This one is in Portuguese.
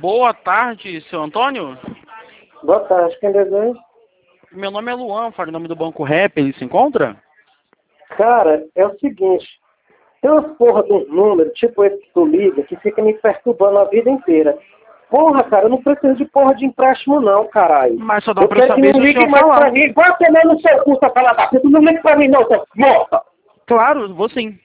Boa tarde, seu Antônio. Boa tarde, quem deseja? Meu nome é Luan, falo em nome do Banco Rap, ele se encontra? Cara, é o seguinte, tem umas porra de um número, tipo esse que tu liga, que fica me perturbando a vida inteira. Porra, cara, eu não preciso de porra de empréstimo não, caralho. Mas só dá Eu pra eu quero que saber não se o ligue senhor mais falar. pra mim. Vai tomar no seu cu, essa fala da puta. Não ligue pra mim não, seu morta. Claro, vou sim.